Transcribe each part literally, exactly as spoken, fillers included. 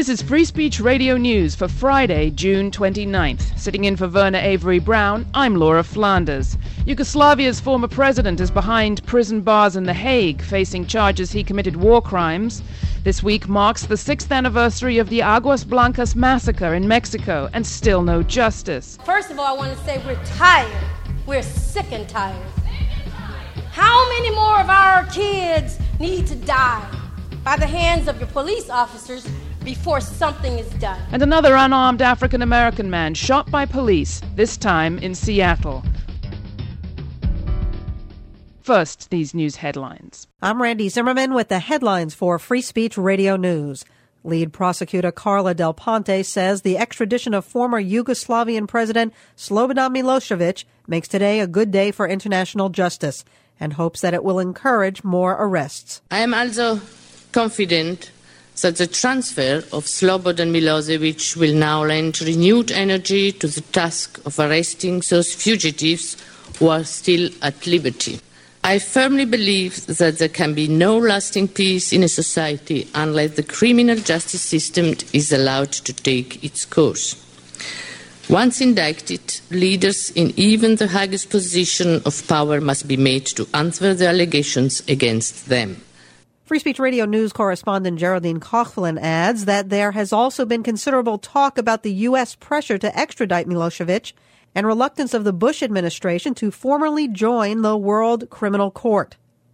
This is Free Speech Radio News for Friday, June twenty-ninth. Sitting in for Verna Avery Brown, I'm Laura Flanders. Yugoslavia's former president is behind prison bars in The Hague, facing charges he committed war crimes. This week marks the sixth anniversary of the Aguas Blancas massacre in Mexico, and still no justice. First of all, I want to say we're tired. We're sick and tired. How many more of our kids need to die by the hands of your police officers before something is done? And another unarmed African-American man shot by police, this time in Seattle. First, these news headlines. I'm Randy Zimmerman with the headlines for Free Speech Radio News. Lead prosecutor Carla Del Ponte says the extradition of former Yugoslavian President Slobodan Milosevic makes today a good day for international justice and hopes that it will encourage more arrests. I am also confident that the transfer of Slobodan Milosevic will now lend renewed energy to the task of arresting those fugitives who are still at liberty. I firmly believe that there can be no lasting peace in a society unless the criminal justice system is allowed to take its course. Once indicted, leaders in even the highest position of power must be made to answer the allegations against them. Free Speech Radio News correspondent Geraldine Coughlin adds that there has also been considerable talk about the U S pressure to extradite Milosevic and reluctance of the Bush administration to formally join the World Criminal Court.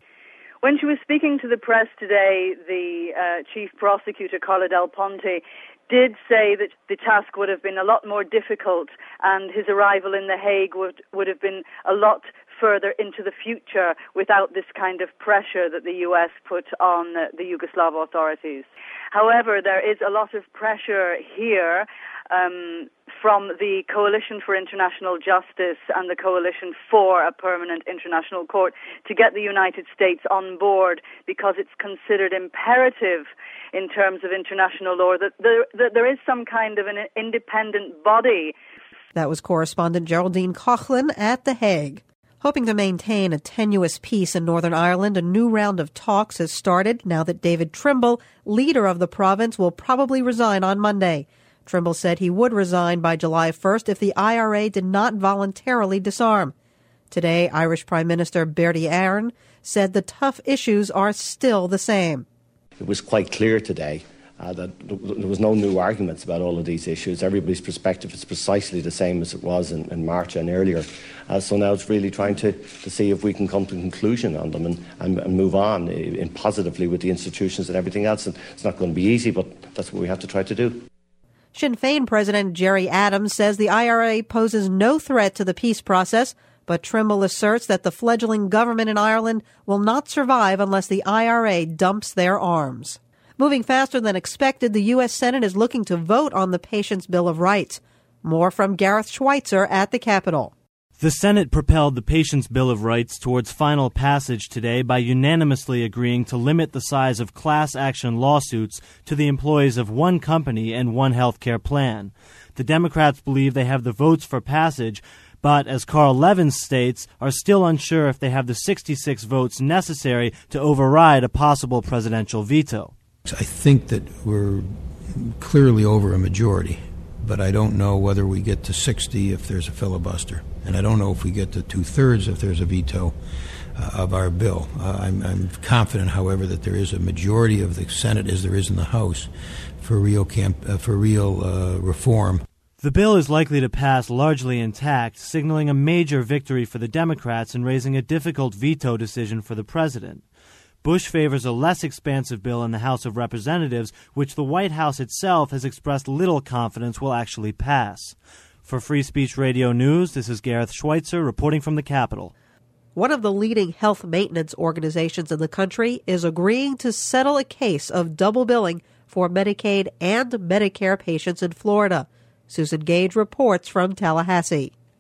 When she was speaking to the press today, the uh, chief prosecutor, Carla Del Ponte, did say that the task would have been a lot more difficult and his arrival in The Hague would, would have been a lot further into the future without this kind of pressure that the U S put on the Yugoslav authorities. However, there is a lot of pressure here um, from the Coalition for International Justice and the Coalition for a Permanent International Court to get the United States on board, because it's considered imperative in terms of international law that there, that there is some kind of an independent body. That was correspondent Geraldine Coughlin at The Hague. Hoping to maintain a tenuous peace in Northern Ireland, a new round of talks has started now that David Trimble, leader of the province, will probably resign on Monday. Trimble said he would resign by July first if the I R A did not voluntarily disarm. Today, Irish Prime Minister Bertie Ahern said the tough issues are still the same. It was quite clear today uh, that there was no new arguments about all of these issues. Everybody's perspective is precisely the same as it was in, in March and earlier. Uh, so now it's really trying to, to see if we can come to a conclusion on them and, and, and move on in positively with the institutions and everything else. And it's not going to be easy, but that's what we have to try to do. Sinn Féin President Gerry Adams says the I R A poses no threat to the peace process, but Trimble asserts that the fledgling government in Ireland will not survive unless the I R A dumps their arms. Moving faster than expected, the U S Senate is looking to vote on the Patients' Bill of Rights. More from Gareth Schweitzer at the Capitol. The Senate propelled the Patients' Bill of Rights towards final passage today by unanimously agreeing to limit the size of class action lawsuits to the employees of one company and one health care plan. The Democrats believe they have the votes for passage, but, as Carl Levin states, are still unsure if they have the sixty-six votes necessary to override a possible presidential veto. I think that we're clearly over a majority, but I don't know whether we get to sixty if there's a filibuster. And I don't know if we get to two-thirds if there's a veto uh, of our bill. Uh, I'm, I'm confident, however, that there is a majority of the Senate, as there is in the House, for real camp, uh, for real uh, reform. The bill is likely to pass largely intact, signaling a major victory for the Democrats and raising a difficult veto decision for the president. Bush favors a less expansive bill in the House of Representatives, which the White House itself has expressed little confidence will actually pass. For Free Speech Radio News, this is Gareth Schweitzer reporting from the Capitol. One of the leading health maintenance organizations in the country is agreeing to settle a case of double billing for Medicaid and Medicare patients in Florida. Susan Gage reports from Tallahassee.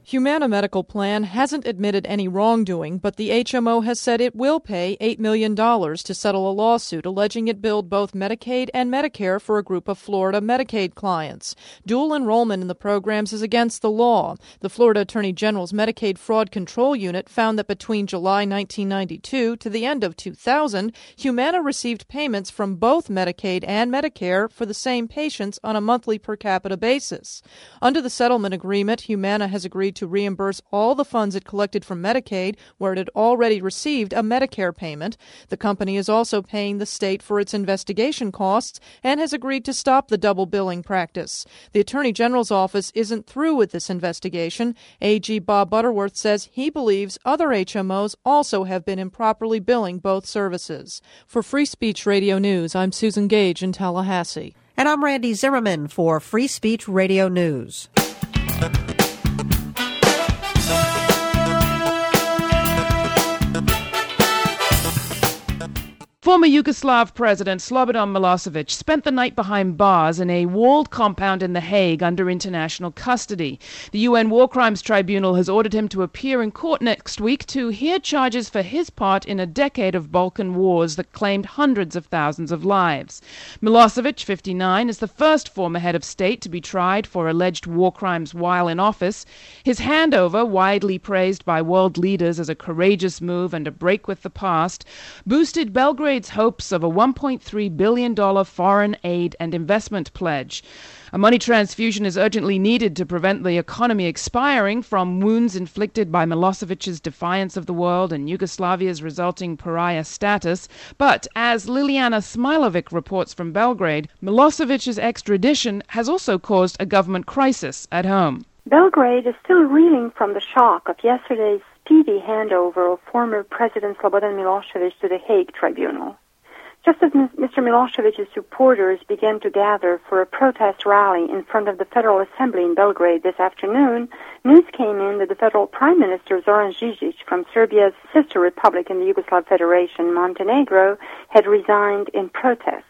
Humana Medical Plan hasn't admitted any wrongdoing, but the H M O has said it will pay eight million dollars to settle a lawsuit alleging it billed both Medicaid and Medicare for a group of Florida Medicaid clients. Dual enrollment in the programs is against the law. The Florida Attorney General's Medicaid Fraud Control Unit found that between July nineteen ninety-two to the end of two thousand, Humana received payments from both Medicaid and Medicare for the same patients on a monthly per capita basis. Under the settlement agreement, Humana has agreed to reimburse all the funds it collected from Medicaid, where it had already received a Medicare payment. The company is also paying the state for its investigation costs and has agreed to stop the double billing practice. The Attorney General's office isn't through with this investigation. A G Bob Butterworth says he believes other H M Os also have been improperly billing both services. For Free Speech Radio News, I'm Susan Gage in Tallahassee. And I'm Randy Zimmerman for Free Speech Radio News. Former Yugoslav President Slobodan Milosevic spent the night behind bars in a walled compound in The Hague under international custody. The U N War Crimes Tribunal has ordered him to appear in court next week to hear charges for his part in a decade of Balkan wars that claimed hundreds of thousands of lives. Milosevic, fifty-nine, is the first former head of state to be tried for alleged war crimes while in office. His handover, widely praised by world leaders as a courageous move and a break with the past, boosted Belgrade hopes of a one point three billion dollars foreign aid and investment pledge. A money transfusion is urgently needed to prevent the economy expiring from wounds inflicted by Milosevic's defiance of the world and Yugoslavia's resulting pariah status. But as Liliana Smilovic reports from Belgrade, Milosevic's extradition has also caused a government crisis at home. Belgrade is still reeling from the shock of yesterday's speedy handover of former President Slobodan Milosevic to the Hague Tribunal. Just as Mister Milosevic's supporters began to gather for a protest rally in front of the Federal Assembly in Belgrade this afternoon, news came in that the Federal Prime Minister Zoran Đinđić from Serbia's sister republic in the Yugoslav Federation, Montenegro, had resigned in protest.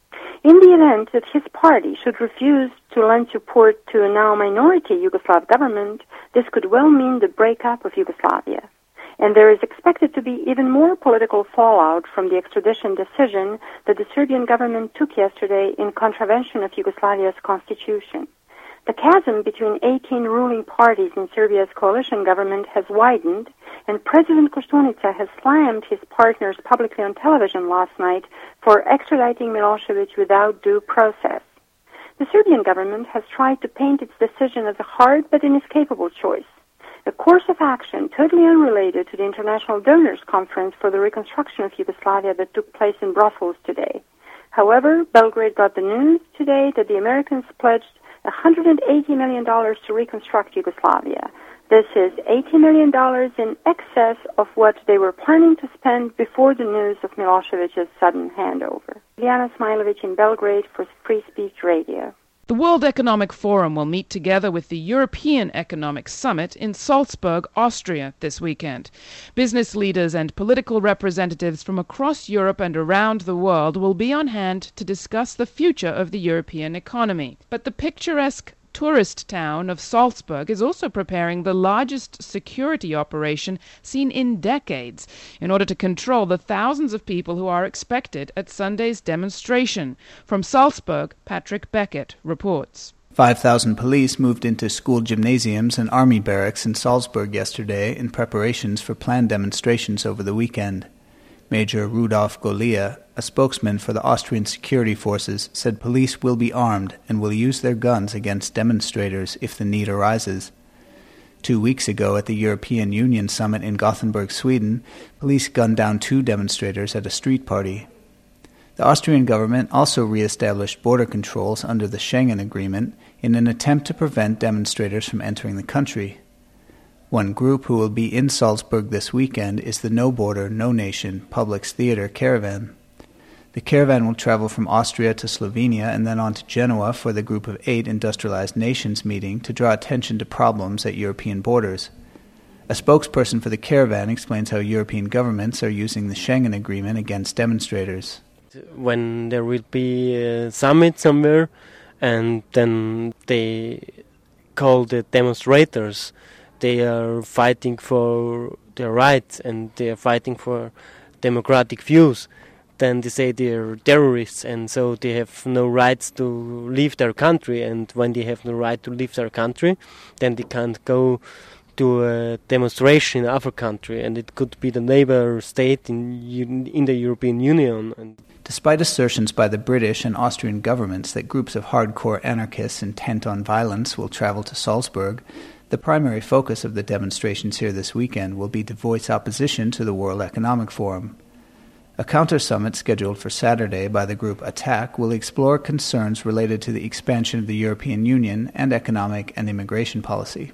In the event that his party should refuse to lend support to a now minority Yugoslav government, this could well mean the breakup of Yugoslavia. And there is expected to be even more political fallout from the extradition decision that the Serbian government took yesterday in contravention of Yugoslavia's constitution. The chasm between eighteen ruling parties in Serbia's coalition government has widened, and President Koštunica has slammed his partners publicly on television last night for extraditing Milosevic without due process. The Serbian government has tried to paint its decision as a hard but inescapable choice, a course of action totally unrelated to the International Donors Conference for the Reconstruction of Yugoslavia that took place in Brussels today. However, Belgrade got the news today that the Americans pledged one hundred eighty million dollars to reconstruct Yugoslavia. This is eighty million dollars in excess of what they were planning to spend before the news of Milosevic's sudden handover. Liliana Smilovic in Belgrade for Free Speech Radio. The World Economic Forum will meet together with the European Economic Summit in Salzburg, Austria, this weekend. Business leaders and political representatives from across Europe and around the world will be on hand to discuss the future of the European economy. But the picturesque tourist town of Salzburg is also preparing the largest security operation seen in decades in order to control the thousands of people who are expected at Sunday's demonstration. From Salzburg, Patrick Beckett reports. five thousand police moved into school gymnasiums and army barracks in Salzburg yesterday in preparations for planned demonstrations over the weekend. Major Rudolf Golia, a spokesman for the Austrian security forces, said police will be armed and will use their guns against demonstrators if the need arises. Two weeks ago at the European Union summit in Gothenburg, Sweden, police gunned down two demonstrators at a street party. The Austrian government also re-established border controls under the Schengen Agreement in an attempt to prevent demonstrators from entering the country. One group who will be in Salzburg this weekend is the No Border, No Nation Publix Theater Caravan. The caravan will travel from Austria to Slovenia and then on to Genoa for the Group of Eight Industrialized Nations meeting to draw attention to problems at European borders. A spokesperson for the caravan explains how European governments are using the Schengen Agreement against demonstrators. When there will be a summit somewhere and then they call the demonstrators, they are fighting for their rights and they are fighting for democratic views, then they say they're terrorists, and so they have no rights to leave their country. And when they have no right to leave their country, then they can't go to a demonstration in other country, and it could be the neighbor state in in the European Union. And despite assertions by the British and Austrian governments that groups of hardcore anarchists intent on violence will travel to Salzburg, the primary focus of the demonstrations here this weekend will be to voice opposition to the World Economic Forum. A counter-summit scheduled for Saturday by the group ATTAC will explore concerns related to the expansion of the European Union and economic and immigration policy.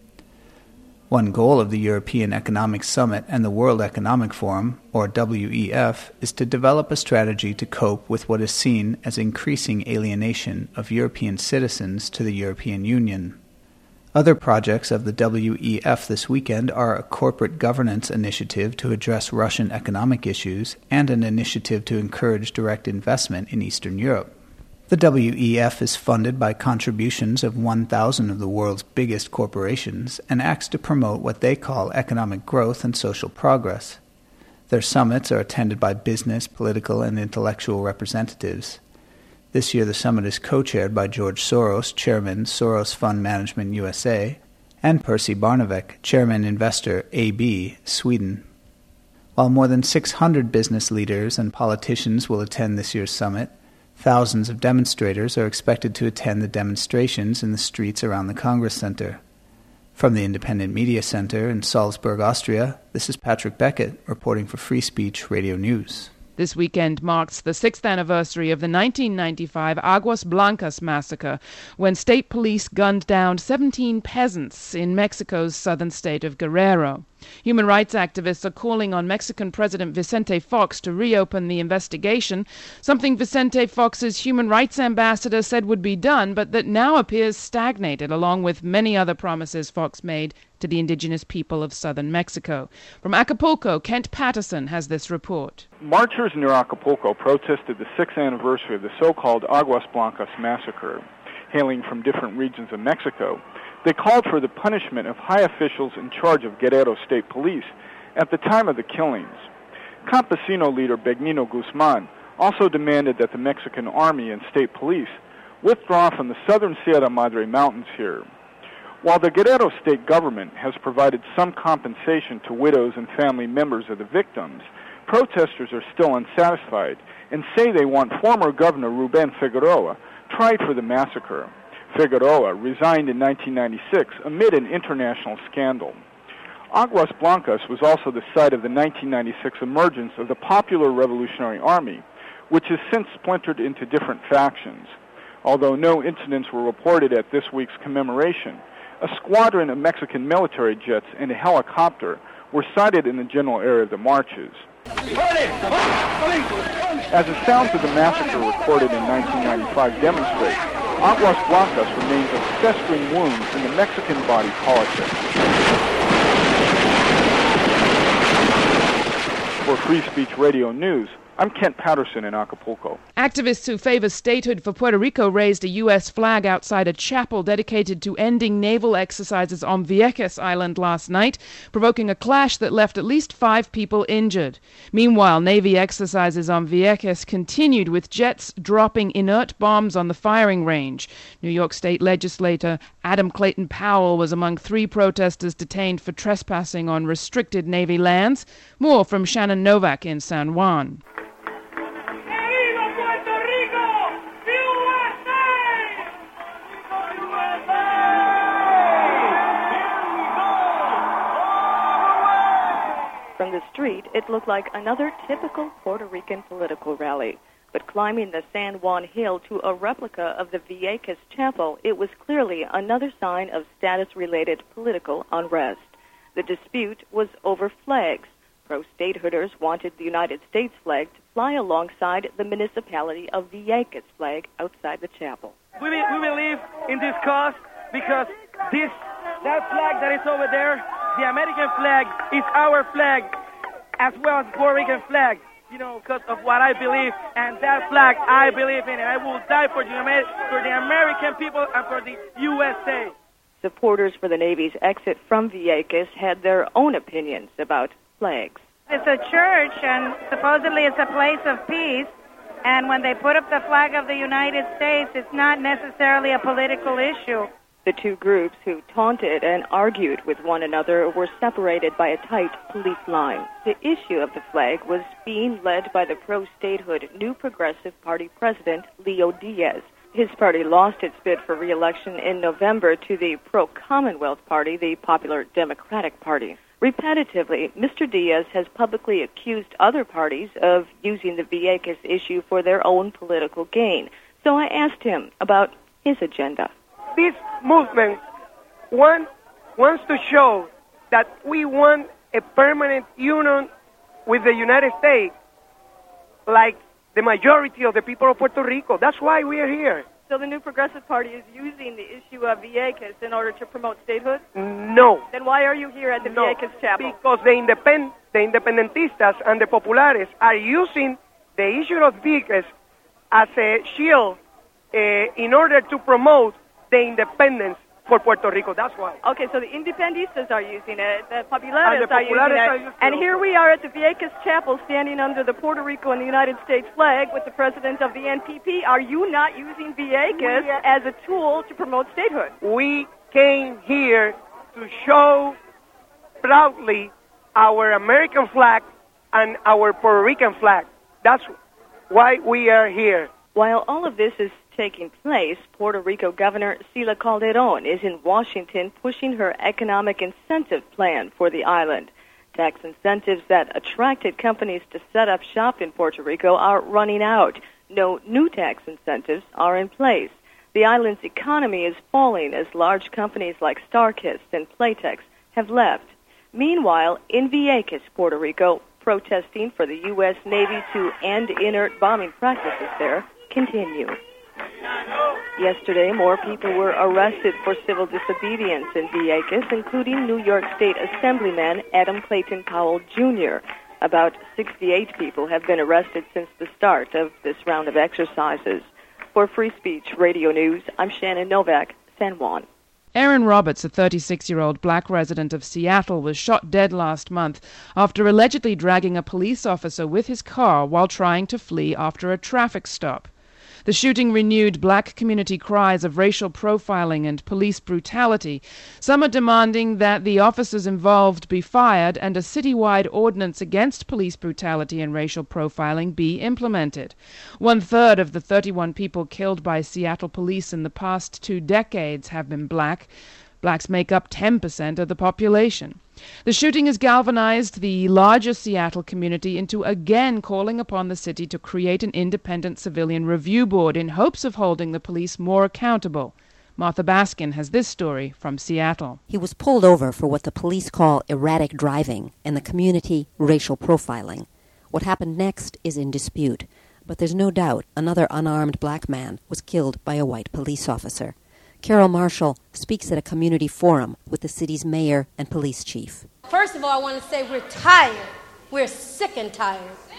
One goal of the European Economic Summit and the World Economic Forum, or W E F, is to develop a strategy to cope with what is seen as increasing alienation of European citizens to the European Union. Other projects of the W E F this weekend are a corporate governance initiative to address Russian economic issues and an initiative to encourage direct investment in Eastern Europe. The W E F is funded by contributions of one thousand of the world's biggest corporations and acts to promote what they call economic growth and social progress. Their summits are attended by business, political, and intellectual representatives. This year the summit is co-chaired by George Soros, Chairman, Soros Fund Management U S A, and Percy Barnevik, Chairman, Investor A B, Sweden. While more than six hundred business leaders and politicians will attend this year's summit, thousands of demonstrators are expected to attend the demonstrations in the streets around the Congress Center. From the Independent Media Center in Salzburg, Austria, this is Patrick Beckett reporting for Free Speech Radio News. This weekend marks the sixth anniversary of the nineteen ninety-five Aguas Blancas massacre, when state police gunned down seventeen peasants in Mexico's southern state of Guerrero. Human rights activists are calling on Mexican President Vicente Fox to reopen the investigation, something Vicente Fox's human rights ambassador said would be done, but that now appears stagnated, along with many other promises Fox made to the indigenous people of southern Mexico. From Acapulco, Kent Patterson has this report. Marchers near Acapulco protested the sixth anniversary of the so-called Aguas Blancas massacre. Hailing from different regions of Mexico, they called for the punishment of high officials in charge of Guerrero State Police at the time of the killings. Campesino leader Benigno Guzman also demanded that the Mexican Army and State Police withdraw from the southern Sierra Madre Mountains here. While the Guerrero state government has provided some compensation to widows and family members of the victims, protesters are still unsatisfied and say they want former Governor Ruben Figueroa tried for the massacre. Figueroa resigned in nineteen ninety-six amid an international scandal. Aguas Blancas was also the site of the nineteen ninety-six emergence of the Popular Revolutionary Army, which has since splintered into different factions. Although no incidents were reported at this week's commemoration, a squadron of Mexican military jets and a helicopter were sighted in the general area of the marches. As the sounds of the massacre recorded in nineteen ninety-five demonstrate, Aguas Blancas remains a festering wound in the Mexican body politic. For Free Speech Radio News, I'm Kent Patterson in Acapulco. Activists who favor statehood for Puerto Rico raised a U S flag outside a chapel dedicated to ending naval exercises on Vieques Island last night, provoking a clash that left at least five people injured. Meanwhile, Navy exercises on Vieques continued, with jets dropping inert bombs on the firing range. New York State legislator Adam Clayton Powell was among three protesters detained for trespassing on restricted Navy lands. More from Shannon Novak in San Juan. From the street, it looked like another typical Puerto Rican political rally. But climbing the San Juan Hill to a replica of the Vieques Chapel, it was clearly another sign of status-related political unrest. The dispute was over flags. Pro-statehooders wanted the United States flag to fly alongside the municipality of Vieques flag outside the chapel. We, be, we believe in this cause because this that flag that is over there, the American flag, is our flag as well as the Puerto Rican flag, you know, because of what I believe, and that flag I believe in, and I will die for the, Amer- for the American people and for the U S A. Supporters for the Navy's exit from Vieques had their own opinions about flags. It's a church, and supposedly it's a place of peace. And when they put up the flag of the United States, it's not necessarily a political issue. The two groups who taunted and argued with one another were separated by a tight police line. The issue of the flag was being led by the pro-statehood New Progressive Party president, Leo Diaz. His party lost its bid for re-election in November to the pro-Commonwealth Party, the Popular Democratic Party. Repetitively, Mister Diaz has publicly accused other parties of using the Vieques issue for their own political gain. So I asked him about his agenda. This movement want, wants to show that we want a permanent union with the United States, like the majority of the people of Puerto Rico. That's why we are here. So the New Progressive Party is using the issue of Vieques in order to promote statehood? No. Then why are you here at the no, Vieques chapel? Because the, independ, the independentistas and the populares are using the issue of Vieques as a shield uh, in order to promote the independence for Puerto Rico. That's why. Okay, so the Independistas are using it, the Populares, the are using populares it, are using and it. Here we are at the Vieques Chapel standing under the Puerto Rico and the United States flag with the president of the N P P. Are you not using Vieques as a tool to promote statehood? We came here to show proudly our American flag and our Puerto Rican flag. That's why we are here. While all of this is taking place, Puerto Rico Governor Sila Calderon is in Washington pushing her economic incentive plan for the island. Tax incentives that attracted companies to set up shop in Puerto Rico are running out. No new tax incentives are in place. The island's economy is falling as large companies like StarKist and Playtex have left. Meanwhile, in Vieques, Puerto Rico, protesting for the U S Navy to end inert bombing practices there continue. Yesterday, more people were arrested for civil disobedience in Vieques, including New York State Assemblyman Adam Clayton Powell, Junior About sixty-eight people have been arrested since the start of this round of exercises. For Free Speech Radio News, I'm Shannon Novak, San Juan. Aaron Roberts, a thirty-six-year-old black resident of Seattle, was shot dead last month after allegedly dragging a police officer with his car while trying to flee after a traffic stop. The shooting renewed black community cries of racial profiling and police brutality. Some are demanding that the officers involved be fired and a citywide ordinance against police brutality and racial profiling be implemented. One-third of the thirty-one people killed by Seattle police in the past two decades have been black. Blacks make up ten percent of the population. The shooting has galvanized the larger Seattle community into again calling upon the city to create an independent civilian review board in hopes of holding the police more accountable. Martha Baskin has this story from Seattle. He was pulled over for what the police call erratic driving and the community racial profiling. What happened next is in dispute, but there's no doubt another unarmed black man was killed by a white police officer. Carol Marshall speaks at a community forum with the city's mayor and police chief. First of all, I want to say we're tired. We're sick and tired.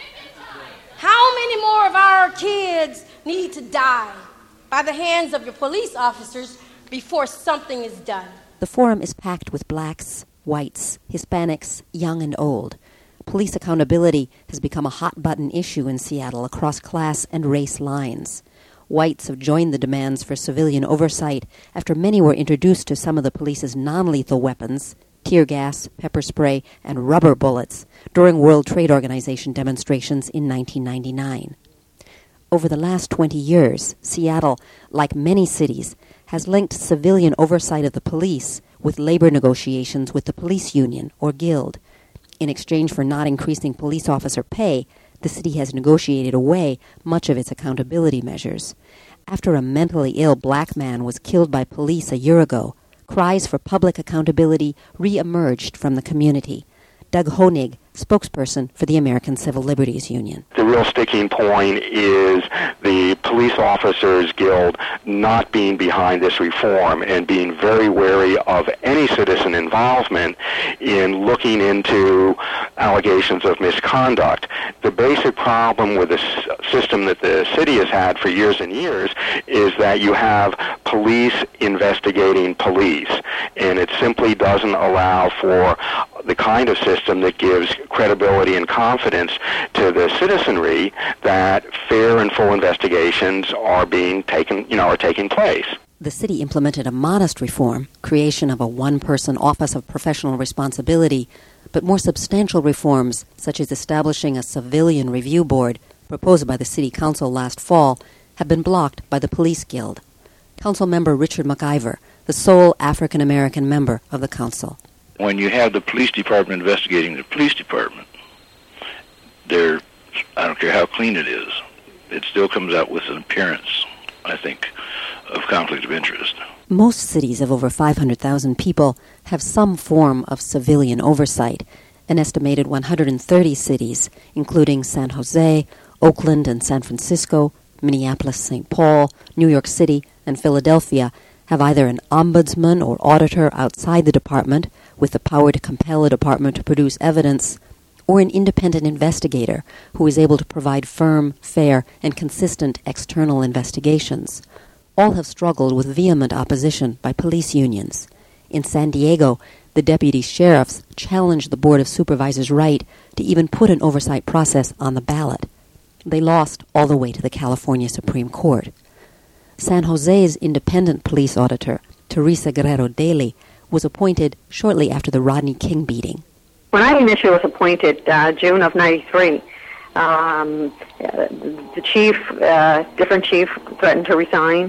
How many more of our kids need to die by the hands of your police officers before something is done? The forum is packed with blacks, whites, Hispanics, young and old. Police accountability has become a hot-button issue in Seattle across class and race lines. Whites have joined the demands for civilian oversight after many were introduced to some of the police's non-lethal weapons, tear gas, pepper spray, and rubber bullets, during World Trade Organization demonstrations in nineteen ninety-nine. Over the last twenty years, Seattle, like many cities, has linked civilian oversight of the police with labor negotiations with the police union or guild. In exchange for not increasing police officer pay, the city has negotiated away much of its accountability measures. After a mentally ill black man was killed by police a year ago, cries for public accountability re-emerged from the community. Doug Honig, spokesperson for the American Civil Liberties Union. The real sticking point is the Police Officers Guild not being behind this reform and being very wary of any citizen involvement in looking into allegations of misconduct. The basic problem with the s- system that the city has had for years and years is that you have police investigating police, and it simply doesn't allow for the kind of system that gives credibility and confidence to the citizenry that fair and full investigations are being taken, you know, are taking place. The city implemented a modest reform, creation of a one-person Office of Professional Responsibility, but more substantial reforms, such as establishing a civilian review board, proposed by the City Council last fall, have been blocked by the Police Guild. Council member Richard McIver, the sole African-American member of the council. When you have the police department investigating the police department, there, I don't care how clean it is, it still comes out with an appearance, I think, of conflict of interest. Most cities of over five hundred thousand people have some form of civilian oversight. An estimated one hundred thirty cities, including San Jose, Oakland and San Francisco, Minneapolis, Saint Paul, New York City, and Philadelphia, have either an ombudsman or auditor outside the department with the power to compel a department to produce evidence, or an independent investigator who is able to provide firm, fair, and consistent external investigations. All have struggled with vehement opposition by police unions. In San Diego, the deputy sheriffs challenged the Board of Supervisors' right to even put an oversight process on the ballot. They lost all the way to the California Supreme Court. San Jose's independent police auditor, Teresa Guerrero Daly, was appointed shortly after the Rodney King beating. When I initially was appointed, uh, June of ninety-three, um, uh, the chief, uh, different chief threatened to resign,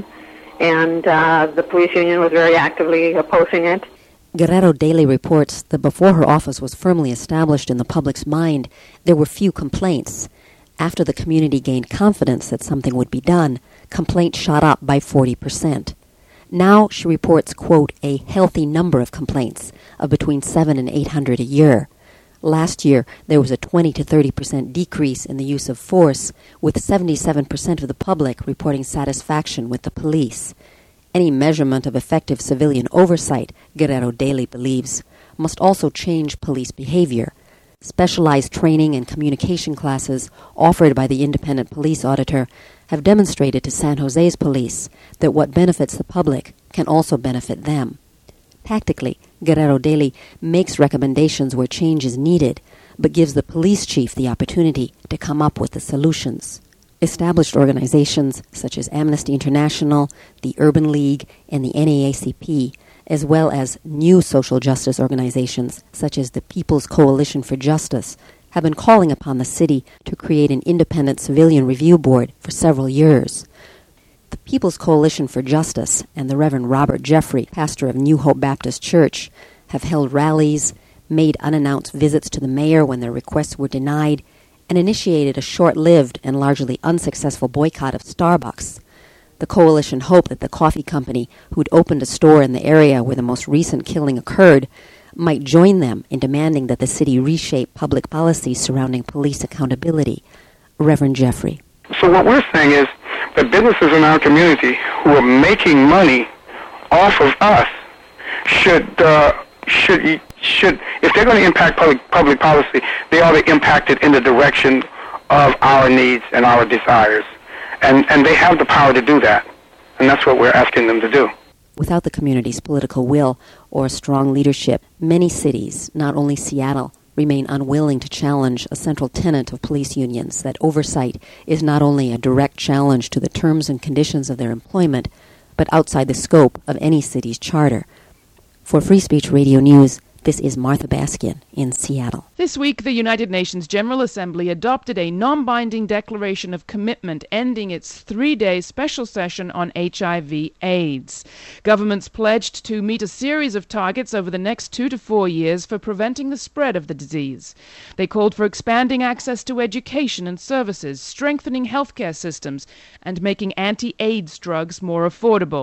and uh, the police union was very actively opposing it. Guerrero Daly reports that before her office was firmly established in the public's mind, there were few complaints. After the community gained confidence that something would be done, complaints shot up by forty percent. Now she reports, quote, a healthy number of complaints of between seven and eight hundred a year. Last year, there was a twenty to thirty percent decrease in the use of force, with seventy-seven percent of the public reporting satisfaction with the police. Any measurement of effective civilian oversight, Guerrero Daly believes, must also change police behavior. Specialized training and communication classes offered by the independent police auditor have demonstrated to San Jose's police that what benefits the public can also benefit them. Tactically, Guerrero Daly makes recommendations where change is needed, but gives the police chief the opportunity to come up with the solutions. Established organizations such as Amnesty International, the Urban League, and the N double A C P, as well as new social justice organizations such as the People's Coalition for Justice, have been calling upon the city to create an independent civilian review board for several years. The People's Coalition for Justice and the Reverend Robert Jeffrey, pastor of New Hope Baptist Church, have held rallies, made unannounced visits to the mayor when their requests were denied, and initiated a short-lived and largely unsuccessful boycott of Starbucks. The coalition hoped that the coffee company, who'd opened a store in the area where the most recent killing occurred, might join them in demanding that the city reshape public policies surrounding police accountability. Reverend Jeffrey. So what we're saying is that businesses in our community who are making money off of us should, uh, should, should, if they're going to impact public, public policy, they ought to impact it in the direction of our needs and our desires. And, and they have the power to do that. And that's what we're asking them to do. Without the community's political will or strong leadership, many cities, not only Seattle, remain unwilling to challenge a central tenet of police unions, that oversight is not only a direct challenge to the terms and conditions of their employment, but outside the scope of any city's charter. For Free Speech Radio News, this is Martha Baskin in Seattle. This week, the United Nations General Assembly adopted a non-binding declaration of commitment ending its three-day special session on H I V AIDS. Governments pledged to meet a series of targets over the next two to four years for preventing the spread of the disease. They called for expanding access to education and services, strengthening healthcare systems, and making anti-AIDS drugs more affordable.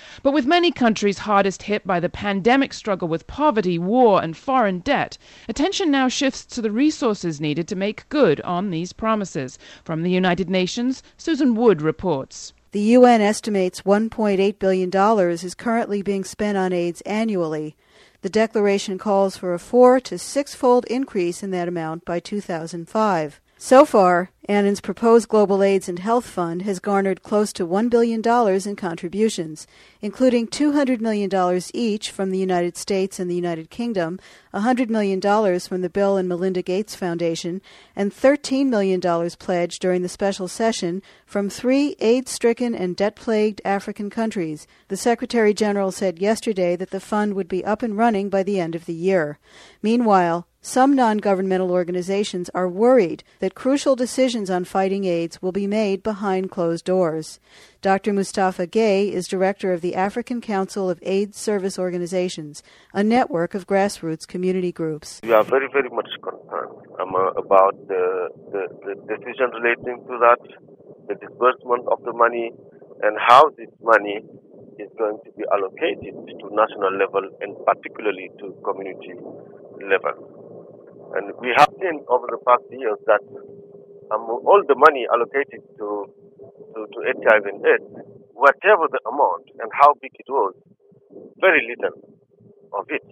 But with many countries hardest hit by the pandemic struggle with poverty, war, and foreign debt, attention now shifts to the resources needed to make good on these promises. From the United Nations, Susan Wood reports. The U N estimates one point eight billion dollars is currently being spent on AIDS annually. The declaration calls for a four- to six-fold increase in that amount by two thousand five. So far, Annan's proposed Global AIDS and Health Fund has garnered close to one billion dollars in contributions, including two hundred million dollars each from the United States and the United Kingdom, one hundred million dollars from the Bill and Melinda Gates Foundation, and thirteen million dollars pledged during the special session from three AIDS-stricken and debt-plagued African countries. The Secretary General said yesterday that the fund would be up and running by the end of the year. Meanwhile, some non-governmental organizations are worried that crucial decisions on fighting AIDS will be made behind closed doors. Doctor Mustafa Gay is director of the African Council of AIDS Service Organizations, a network of grassroots community groups. We are very, very much concerned um, about the, the, the decision relating to that, the disbursement of the money, and how this money is going to be allocated to national level and particularly to community level. And we have seen over the past years that um, all the money allocated to, to, to H I V and AIDS, whatever the amount and how big it was, very little of it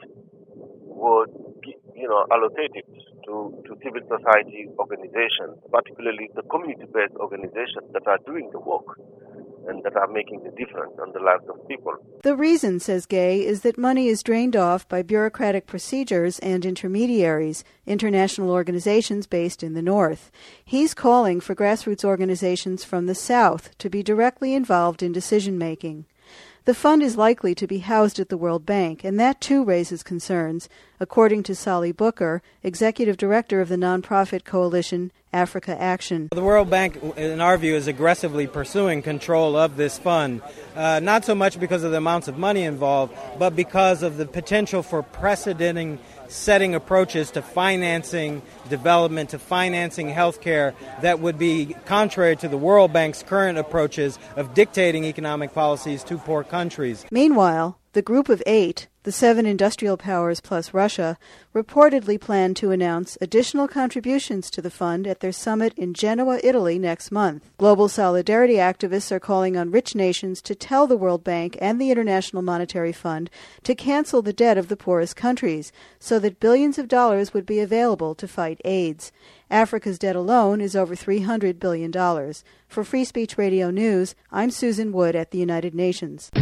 was, you know, allocated to, to civil society organizations, particularly the community-based organizations that are doing the work and that are making the difference on the lives of people. The reason, says Gay, is that money is drained off by bureaucratic procedures and intermediaries, international organizations based in the North. He's calling for grassroots organizations from the South to be directly involved in decision-making. The fund is likely to be housed at the World Bank, and that too raises concerns, according to Sally Booker, executive director of the nonprofit coalition Africa Action. The World Bank, in our view, is aggressively pursuing control of this fund, uh, not so much because of the amounts of money involved, but because of the potential for precedenting setting approaches to financing development, to financing healthcare that would be contrary to the World Bank's current approaches of dictating economic policies to poor countries. Meanwhile, the Group of Eight, the seven industrial powers plus Russia, reportedly plan to announce additional contributions to the fund at their summit in Genoa, Italy next month. Global solidarity activists are calling on rich nations to tell the World Bank and the International Monetary Fund to cancel the debt of the poorest countries so that billions of dollars would be available to fight AIDS. Africa's debt alone is over three hundred billion dollars. For Free Speech Radio News, I'm Susan Wood at the United Nations.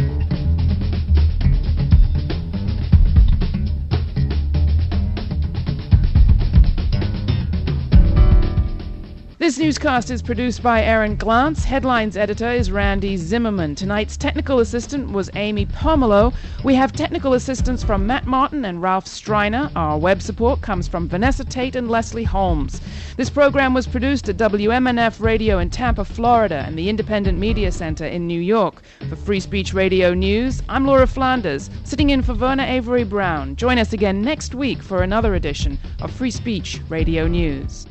This newscast is produced by Aaron Glantz. Headlines editor is Randy Zimmerman. Tonight's technical assistant was Amy Pomelo. We have technical assistance from Matt Martin and Ralph Striner. Our web support comes from Vanessa Tate and Leslie Holmes. This program was produced at W M N F Radio in Tampa, Florida, and the Independent Media Center in New York. For Free Speech Radio News, I'm Laura Flanders, sitting in for Verna Avery Brown. Join us again next week for another edition of Free Speech Radio News.